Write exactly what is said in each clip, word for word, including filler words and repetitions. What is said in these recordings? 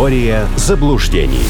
Теория заблуждений.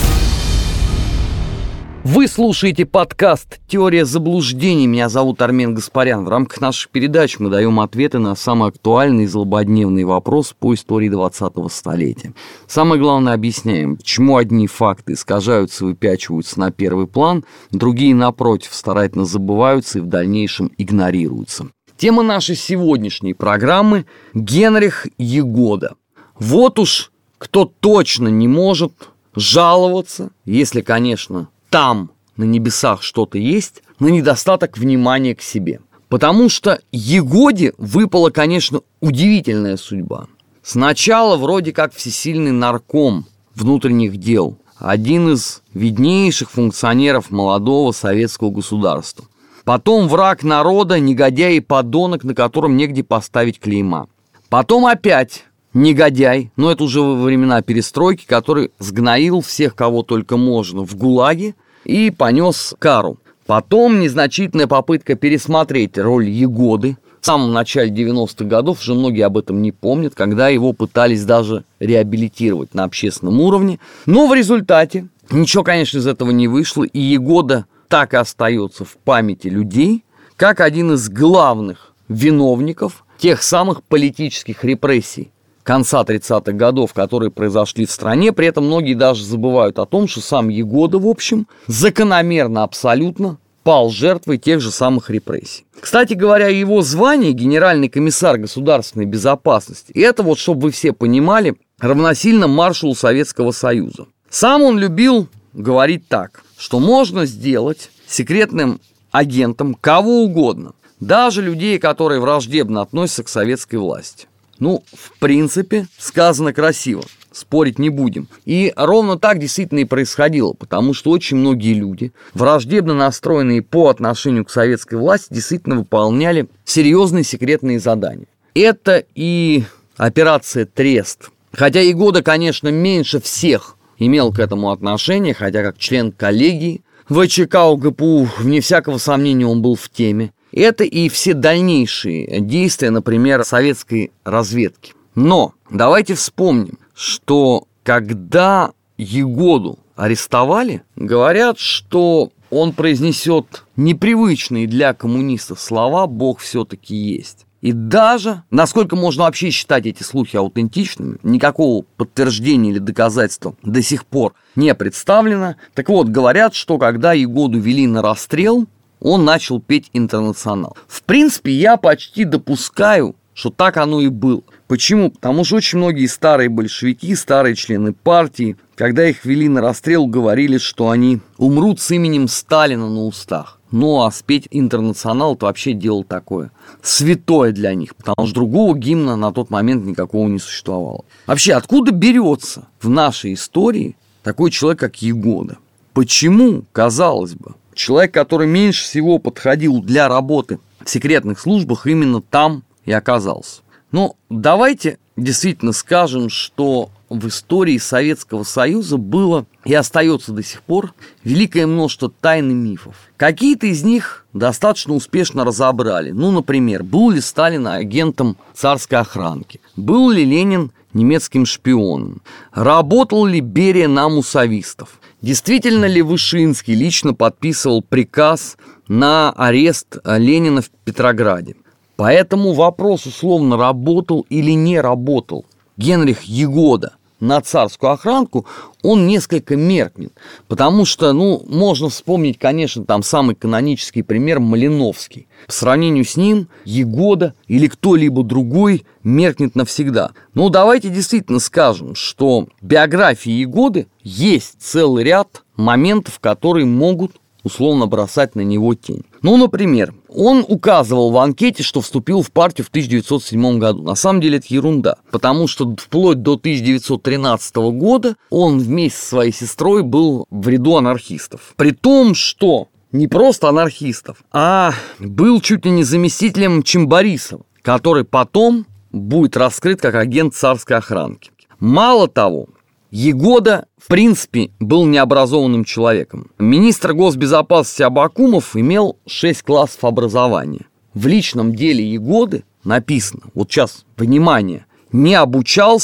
Вы слушаете подкаст «Теория заблуждений». Меня зовут Армен Гаспарян. В рамках наших передач мы даем ответы на самые актуальные и злободневные вопросы по истории двадцатого столетия. Самое главное, объясняем, почему одни факты искажаются и выпячиваются на первый план, другие, напротив, старательно забываются и в дальнейшем игнорируются. Тема нашей сегодняшней программы – Генрих Ягода. Вот уж кто точно не может жаловаться, если, конечно, там, на небесах, что-то есть, на недостаток внимания к себе. Потому что Ягоде выпала, конечно, удивительная судьба. Сначала вроде как всесильный нарком внутренних дел, один из виднейших функционеров молодого советского государства. Потом враг народа, негодяй и подонок, на котором негде поставить клейма. Потом опять негодяй, но это уже во времена перестройки, который сгноил всех, кого только можно, в ГУЛАГе и понес кару. Потом незначительная попытка пересмотреть роль Ягоды. В самом начале девяностых годов, уже многие об этом не помнят, когда его пытались даже реабилитировать на общественном уровне. Но в результате ничего, конечно, из этого не вышло, и Ягода так и остается в памяти людей, как один из главных виновников тех самых политических репрессий конца тридцатых годов, которые произошли в стране. При этом многие даже забывают о том, что сам Ягода, в общем, закономерно абсолютно пал жертвой тех же самых репрессий. Кстати говоря, его звание генеральный комиссар государственной безопасности, и это вот, чтобы вы все понимали, равносильно маршалу Советского Союза. Сам он любил говорить так, что можно сделать секретным агентом кого угодно, даже людей, которые враждебно относятся к советской власти. Ну, в принципе, сказано красиво, спорить не будем. И ровно так действительно и происходило, потому что очень многие люди, враждебно настроенные по отношению к советской власти, действительно выполняли серьезные секретные задания. Это и операция «Трест». Хотя Ягода, конечно, меньше всех имел к этому отношение, хотя как член коллегии ВЧК УГПУ, вне всякого сомнения, он был в теме. Это и все дальнейшие действия, например, советской разведки. Но давайте вспомним, что когда Ягоду арестовали, говорят, что он произнесет непривычные для коммунистов слова «Бог все-таки есть». И даже, насколько можно вообще считать эти слухи аутентичными, никакого подтверждения или доказательства до сих пор не представлено. Так вот, говорят, что когда Ягоду вели на расстрел, он начал петь «Интернационал». В принципе, я почти допускаю, что так оно и было. Почему? Потому что очень многие старые большевики, старые члены партии, когда их вели на расстрел, говорили, что они умрут с именем Сталина на устах. Ну, а спеть «Интернационал» — это вообще дело такое святое для них, потому что другого гимна на тот момент никакого не существовало. Вообще, откуда берется в нашей истории такой человек, как Ягода? Почему, казалось бы, человек, который меньше всего подходил для работы в секретных службах, именно там и оказался? Ну, давайте действительно скажем, что в истории Советского Союза было и остается до сих пор великое множество тайн и мифов. Какие-то из них достаточно успешно разобрали. Ну, например, был ли Сталин агентом царской охранки? Был ли Ленин немецким шпионом? Работал ли Берия на муссавистов? Действительно ли Вышинский лично подписывал приказ на арест Ленина в Петрограде? По этому вопросу, условно, работал или не работал Генрих Ягода на царскую охранку, он несколько меркнет. Потому что, ну, можно вспомнить, конечно, там самый канонический пример Малиновский. По сравнению с ним Ягода или кто-либо другой меркнет навсегда. Ну, давайте действительно скажем, что в биографии Ягоды есть целый ряд моментов, которые могут условно бросать на него тень. Ну, например, он указывал в анкете, что вступил в партию в тысяча девятьсот седьмом году. На самом деле это ерунда, потому что вплоть до тысяча девятьсот тринадцатого года он вместе со своей сестрой был в ряду анархистов. При том, что не просто анархистов, а был чуть ли не заместителем Чимборисова, который потом будет раскрыт как агент царской охранки. Мало того, Ягода, в принципе, был необразованным человеком. Министр госбезопасности Абакумов имел шесть классов образования. В личном деле Ягоды написано, вот сейчас, внимание, не обучался,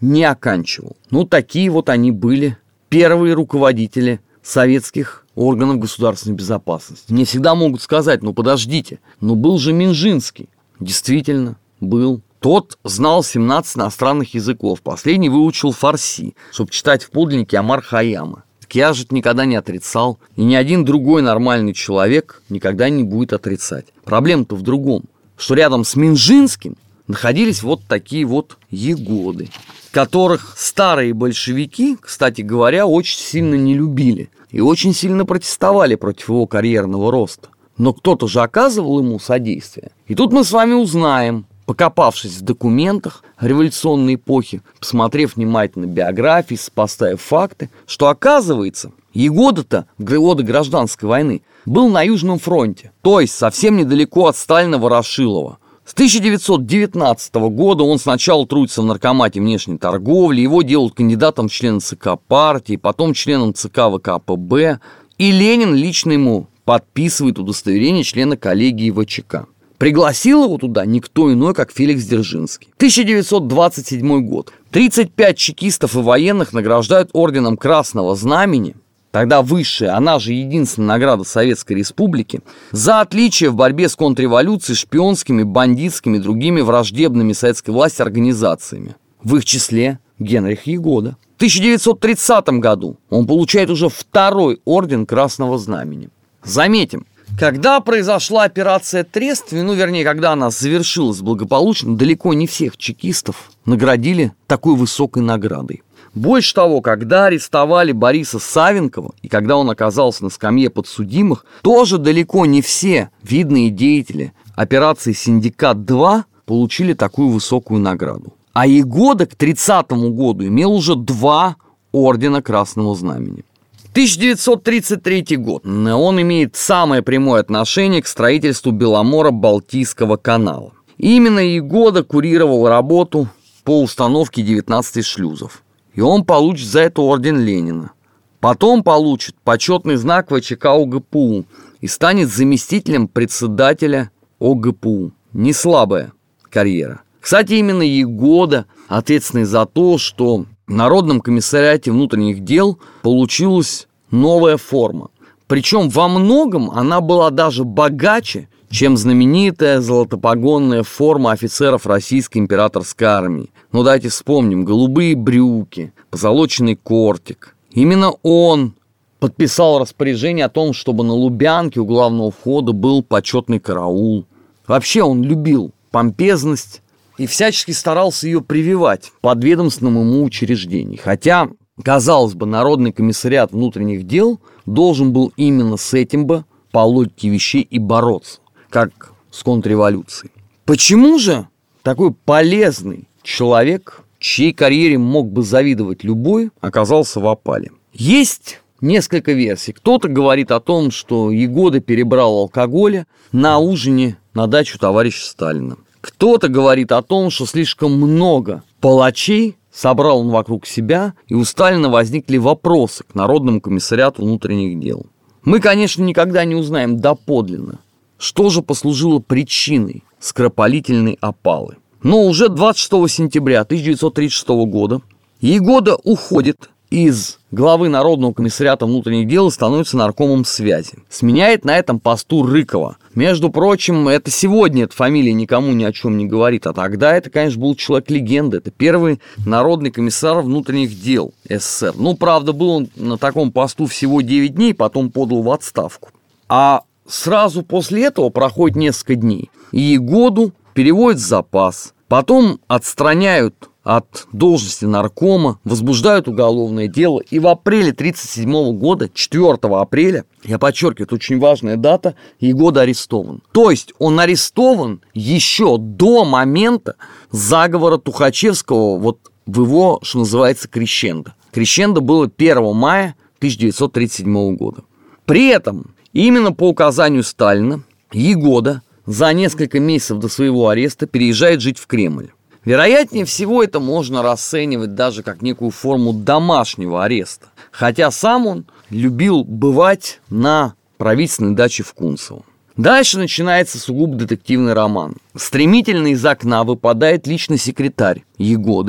не оканчивал. Ну, такие вот они были первые руководители советских органов государственной безопасности. Мне всегда могут сказать: ну подождите, ну был же Минжинский. Действительно, был. Тот знал семнадцать иностранных языков. Последний выучил фарси, чтобы читать в подлиннике Омар Хайяма. Так я же это никогда не отрицал. И ни один другой нормальный человек никогда не будет отрицать. Проблема-то в другом, что рядом с Минжинским находились вот такие вот егоды, которых старые большевики, кстати говоря, очень сильно не любили и очень сильно протестовали против его карьерного роста. Но кто-то же оказывал ему содействие. И тут мы с вами узнаем, покопавшись в документах революционной эпохи, посмотрев внимательно биографии, сопоставив факты, что оказывается, Егода-то в годы гражданской войны был на Южном фронте, то есть совсем недалеко от Сталина-Ворошилова. С тысяча девятьсот девятнадцатого года он сначала трудится в наркомате внешней торговли, его делают кандидатом в члены ЦК партии, потом членом ЦК ВКПБ, и Ленин лично ему подписывает удостоверение члена коллегии ВЧК. Пригласил его туда никто иной, как Феликс Дзержинский. тысяча девятьсот двадцать седьмой год. тридцать пять чекистов и военных награждают орденом Красного Знамени, тогда высшая, она же единственная награда Советской Республики, за отличие в борьбе с контрреволюцией, шпионскими, бандитскими и другими враждебными советской власти организациями. В их числе Генрих Егода. В тысяча девятьсот тридцатом году он получает уже второй орден Красного Знамени. Заметим, когда произошла операция Трест, ну, вернее, когда она завершилась благополучно, далеко не всех чекистов наградили такой высокой наградой. Больше того, когда арестовали Бориса Савенкова, и когда он оказался на скамье подсудимых, тоже далеко не все видные деятели операции «Синдикат-два» получили такую высокую награду. А Егода к тридцатому году имел уже два ордена Красного Знамени. тысяча девятьсот тридцать третий год. Он имеет самое прямое отношение к строительству Беломоро-Балтийского канала. Именно Егода курировал работу по установке девятнадцати шлюзов. И он получит за это орден Ленина. Потом получит почетный знак ВЧК ОГПУ и станет заместителем председателя ОГПУ. Не слабая карьера. Кстати, именно Егода ответственный за то, что в Народном комиссариате внутренних дел получилась новая форма. Причем во многом она была даже богаче, чем знаменитая золотопогонная форма офицеров Российской императорской армии. Ну давайте вспомним: голубые брюки, позолоченный кортик. Именно он подписал распоряжение о том, чтобы на Лубянке у главного входа был почетный караул. Вообще он любил помпезность и всячески старался ее прививать в подведомственном ему учреждении. Хотя, казалось бы, Народный комиссариат внутренних дел должен был именно с этим бы по логике вещей и бороться, как с контрреволюцией. Почему же такой полезный человек, чьей карьере мог бы завидовать любой, оказался в опале? Есть несколько версий. Кто-то говорит о том, что Егода перебрал алкоголя на ужине на дачу товарища Сталина. Кто-то говорит о том, что слишком много палачей собрал он вокруг себя, и у Сталина возникли вопросы к Народному комиссариату внутренних дел. Мы, конечно, никогда не узнаем доподлинно, что же послужило причиной скоропалительной опалы. Но уже двадцать шестого сентября тысяча девятьсот тридцать шестого года Егода уходит из главы Народного комиссариата внутренних дел и становится наркомом связи. Сменяет на этом посту Рыкова. Между прочим, это сегодня эта фамилия никому ни о чем не говорит, а тогда это, конечно, был человек-легенда. Это первый народный комиссар внутренних дел СССР. Ну, правда, был он на таком посту всего девять дней, потом подал в отставку. А сразу после этого проходит несколько дней, и Егоду переводят в запас. Потом отстраняют от должности наркома, возбуждают уголовное дело, и в апреле тысяча девятьсот тридцать седьмого года, четвёртого апреля, я подчеркиваю, это очень важная дата, Егода арестован. То есть он арестован еще до момента заговора Тухачевского вот в его, что называется, крещендо. Крещендо было первого мая тысяча девятьсот тридцать седьмого года. При этом именно по указанию Сталина Егода за несколько месяцев до своего ареста переезжает жить в Кремль. Вероятнее всего, это можно расценивать даже как некую форму домашнего ареста. Хотя сам он любил бывать на правительственной даче в Кунцево. Дальше начинается сугубо детективный роман. Стремительно из окна выпадает личный секретарь Егоды,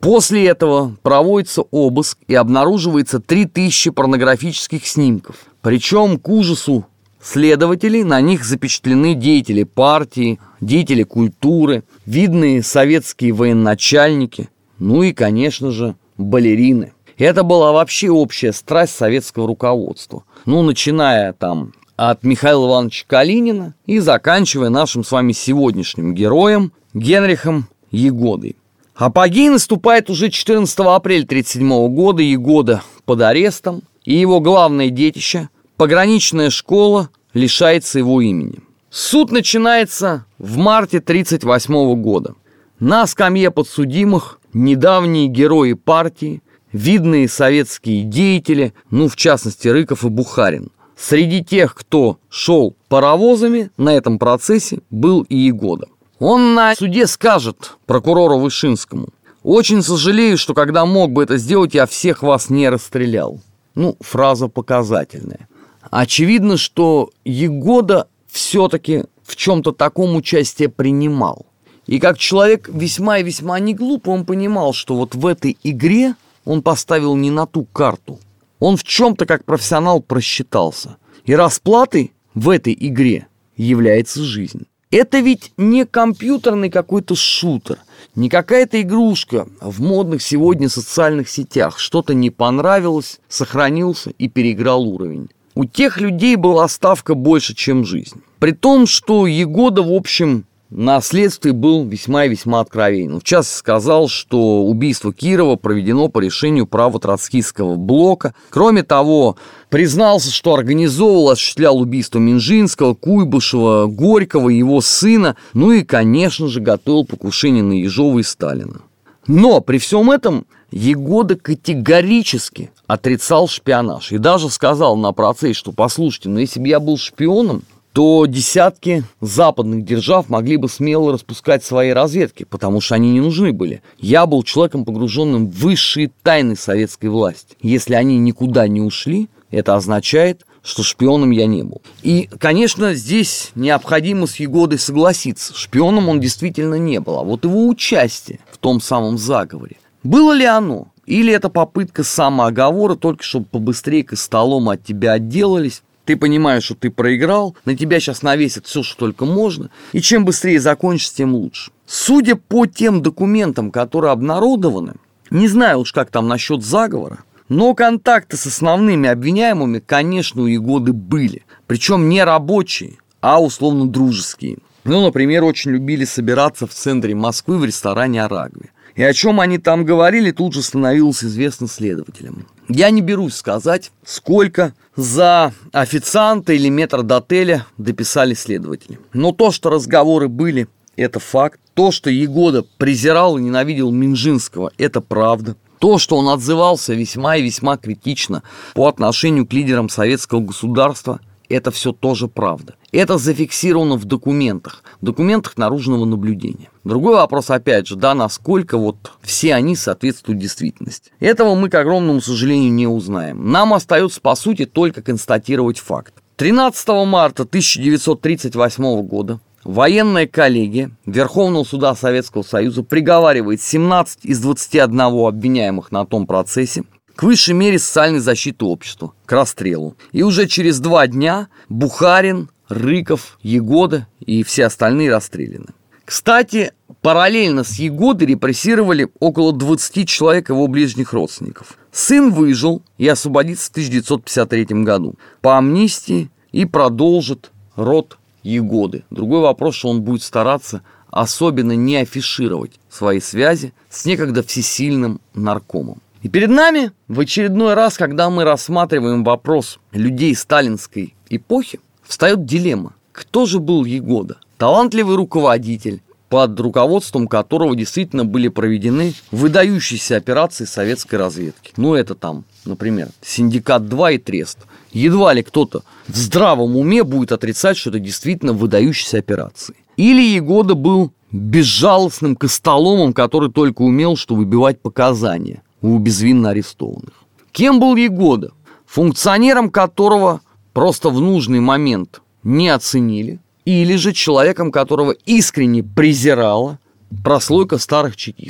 После этого проводится обыск и обнаруживается три тысячи порнографических снимков. Причем, к ужасу следователей, на них запечатлены деятели партии, деятели культуры, видные советские военачальники, ну и, конечно же, балерины. Это была вообще общая страсть советского руководства. Ну, начиная там от Михаила Ивановича Калинина и заканчивая нашим с вами сегодняшним героем Генрихом Ягодой. Апогей наступает уже четырнадцатого апреля тысяча девятьсот тридцать седьмого года. Ягода под арестом, и его главное детище, пограничная школа, лишается его имени. Суд начинается в марте тысяча девятьсот тридцать восьмого года. На скамье подсудимых недавние герои партии, видные советские деятели, ну, в частности, Рыков и Бухарин. Среди тех, кто шел паровозами на этом процессе, был и Ягода. Он на суде скажет прокурору Вышинскому: «Очень сожалею, что когда мог бы это сделать, я всех вас не расстрелял». Ну, фраза показательная. Очевидно, что Ягода все-таки в чем-то таком участие принимал. И как человек весьма и весьма не глупый, он понимал, что вот в этой игре он поставил не на ту карту. Он в чем-то как профессионал просчитался. И расплатой в этой игре является жизнь. Это ведь не компьютерный какой-то шутер, не какая-то игрушка в модных сегодня социальных сетях. Что-то не понравилось, сохранился и переиграл уровень. У тех людей была ставка больше, чем жизнь. При том, что Ягода, в общем, на следствии был весьма и весьма откровенен. В частности, сказал, что убийство Кирова проведено по решению право-троцкистского блока. Кроме того, признался, что организовывал, осуществлял убийство Минжинского, Куйбышева, Горького, его сына, ну и, конечно же, готовил покушение на Ежова и Сталина. Но при всем этом Ягода категорически отрицал шпионаж и даже сказал на процессе, что, послушайте, ну если бы я был шпионом, то десятки западных держав могли бы смело распускать свои разведки, потому что они не нужны были. Я был человеком, погруженным в высшие тайны советской власти. Если они никуда не ушли, это означает, что шпионом я не был. И, конечно, здесь необходимо с Ягодой согласиться. Шпионом он действительно не был. А вот его участие в том самом заговоре, было ли оно? Или это попытка самооговора, только чтобы побыстрее костолом от тебя отделались? Ты понимаешь, что ты проиграл, на тебя сейчас навесят все, что только можно, и чем быстрее закончится, тем лучше. Судя по тем документам, которые обнародованы, не знаю уж как там насчет заговора, но контакты с основными обвиняемыми, конечно, у Ягоды были. Причем не рабочие, а условно дружеские. Ну, например, очень любили собираться в центре Москвы в ресторане «Арагви». И о чем они там говорили, тут же становилось известно следователям. Я не берусь сказать, сколько за официанта или метрдотеля дописали следователи. Но то, что разговоры были, это факт. То, что Ягода презирал и ненавидел Минжинского, это правда. То, что он отзывался весьма и весьма критично по отношению к лидерам советского государства, это все тоже правда. Это зафиксировано в документах, в документах наружного наблюдения. Другой вопрос, опять же, да, насколько вот все они соответствуют действительности. Этого мы, к огромному сожалению, не узнаем. Нам остается, по сути, только констатировать факт. тринадцатого марта тысяча девятьсот тридцать восьмого года военная коллегия Верховного суда Советского Союза приговаривает семнадцать из двадцати одного обвиняемых на том процессе к высшей мере социальной защиты общества, к расстрелу. И уже через два дня Бухарин, Рыков, Ягода и все остальные расстреляны. Кстати, параллельно с Ягодой репрессировали около двадцати человек его ближних родственников. Сын выжил и освободится в тысяча девятьсот пятьдесят третьем году по амнистии и продолжит род Ягоды. Другой вопрос, что он будет стараться особенно не афишировать свои связи с некогда всесильным наркомом. И перед нами в очередной раз, когда мы рассматриваем вопрос людей сталинской эпохи, встает дилемма. Кто же был Ягода? Талантливый руководитель, под руководством которого действительно были проведены выдающиеся операции советской разведки. Ну, это там, например, Синдикат-два и Трест. Едва ли кто-то в здравом уме будет отрицать, что это действительно выдающиеся операции. Или Ягода был безжалостным костоломом, который только умел, что выбивать показания у безвинно арестованных. Кем был Ягода? Функционером которого просто в нужный момент не оценили, или же человеком, которого искренне презирала прослойка старых чекистов.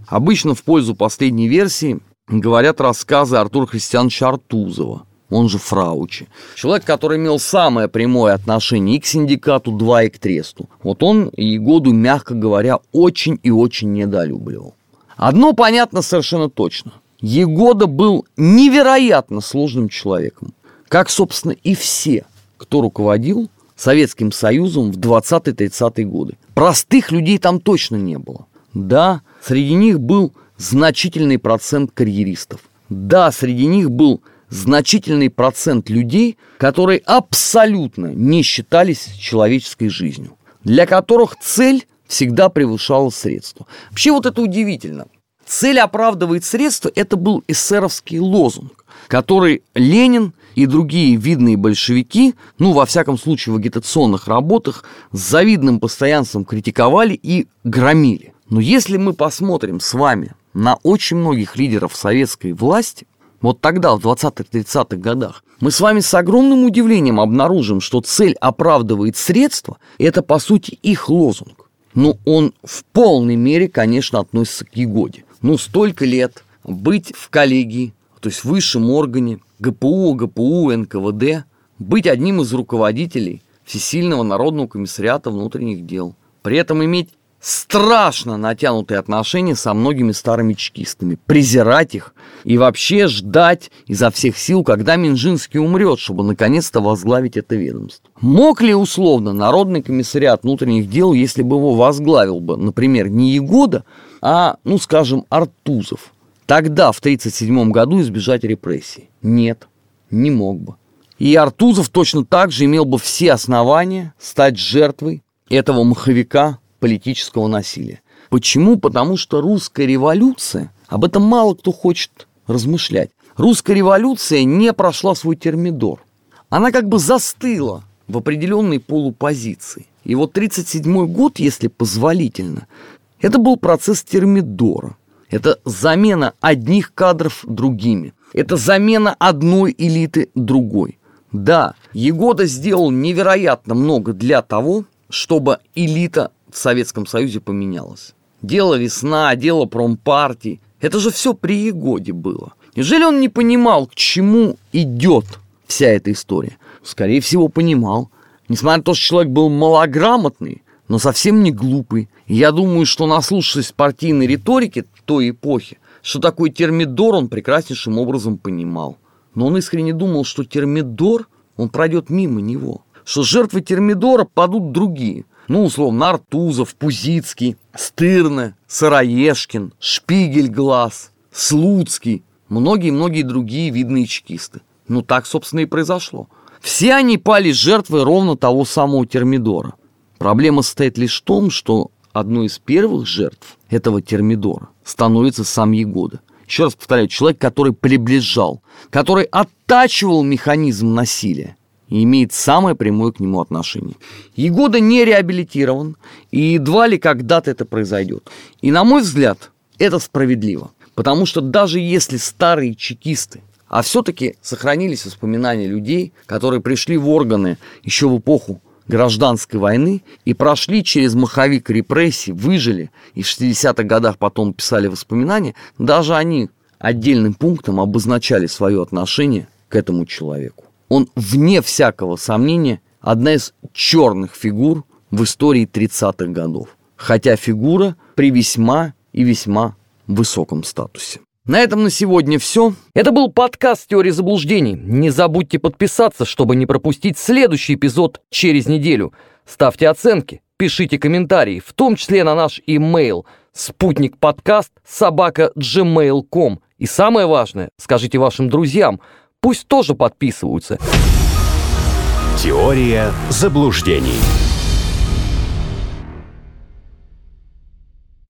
Обычно в пользу последней версии говорят рассказы Артура Христиановича Артузова, он же Фраучи. Человек, который имел самое прямое отношение и к синдикату два, и к тресту. Вот он Ягоду, мягко говоря, очень и очень недолюбливал. Одно понятно совершенно точно. Ягода был невероятно сложным человеком. Как, собственно, и все, кто руководил Советским Союзом в двадцатые-тридцатые годы. Простых людей там точно не было. Да, среди них был значительный процент карьеристов. Да, среди них был значительный процент людей, которые абсолютно не считались человеческой жизнью, для которых цель всегда превышала средства. Вообще вот это удивительно. Цель оправдывает средства – это был эсеровский лозунг, который Ленин и другие видные большевики, ну, во всяком случае, в агитационных работах, с завидным постоянством критиковали и громили. Но если мы посмотрим с вами на очень многих лидеров советской власти, вот тогда, в двадцатых-тридцатых годах, мы с вами с огромным удивлением обнаружим, что цель оправдывает средства, и это, по сути, их лозунг. Но он в полной мере, конечно, относится к Ягоде. Ну, столько лет быть в коллегии, то есть в высшем органе, ГПУ, ГПУ, эн ка вэ дэ, быть одним из руководителей Всесильного народного комиссариата внутренних дел, при этом иметь страшно натянутые отношения со многими старыми чекистами, презирать их и вообще ждать изо всех сил, когда Минжинский умрет, чтобы наконец-то возглавить это ведомство. Мог ли условно Народный комиссариат внутренних дел, если бы его возглавил бы, например, не Ягода, а, ну, скажем, Артузов, тогда, в тридцать седьмом году, избежать репрессий? Нет, не мог бы. И Артузов точно так же имел бы все основания стать жертвой этого маховика политического насилия. Почему? Потому что русская революция, об этом мало кто хочет размышлять, русская революция не прошла свой термидор. Она как бы застыла в определенной полупозиции. И вот тридцать седьмой год, если позволительно, это был процесс термидора. Это замена одних кадров другими. Это замена одной элиты другой. Да, Ягода сделал невероятно много для того, чтобы элита в Советском Союзе поменялась. Дело «Весна», дело промпартии. Это же все при Ягоде было. Неужели он не понимал, к чему идет вся эта история? Скорее всего, понимал. Несмотря на то, что человек был малограмотный, но совсем не глупый. И я думаю, что, наслушавшись партийной риторики той эпохи, что такое термидор, он прекраснейшим образом понимал. Но он искренне думал, что термидор, он пройдет мимо него. Что жертвы термидора падут другие. Ну, условно, Артузов, Пузицкий, Стырне, Сыроежкин, Шпигель-Глаз, Слуцкий, многие-многие другие видные чекисты. Ну, так, собственно, и произошло. Все они пали жертвой ровно того самого термидора. Проблема состоит лишь в том, что одной из первых жертв этого термидора становится сам Ягода. Еще раз повторяю, человек, который приближал, который оттачивал механизм насилия и имеет самое прямое к нему отношение. Ягода не реабилитирован, и едва ли когда-то это произойдет. И, на мой взгляд, это справедливо. Потому что даже если старые чекисты, а все-таки сохранились воспоминания людей, которые пришли в органы еще в эпоху гражданской войны и прошли через маховик репрессий, выжили, и в шестидесятых годах потом писали воспоминания, даже они отдельным пунктом обозначали свое отношение к этому человеку. Он, вне всякого сомнения, одна из черных фигур в истории тридцатых годов, хотя фигура при весьма и весьма высоком статусе. На этом на сегодня все. Это был подкаст «Теория заблуждений». Не забудьте подписаться, чтобы не пропустить следующий эпизод через неделю. Ставьте оценки, пишите комментарии, в том числе на наш имейл спутникподкаст собака джимейл точка ком. И самое важное, скажите вашим друзьям, пусть тоже подписываются. Теория заблуждений.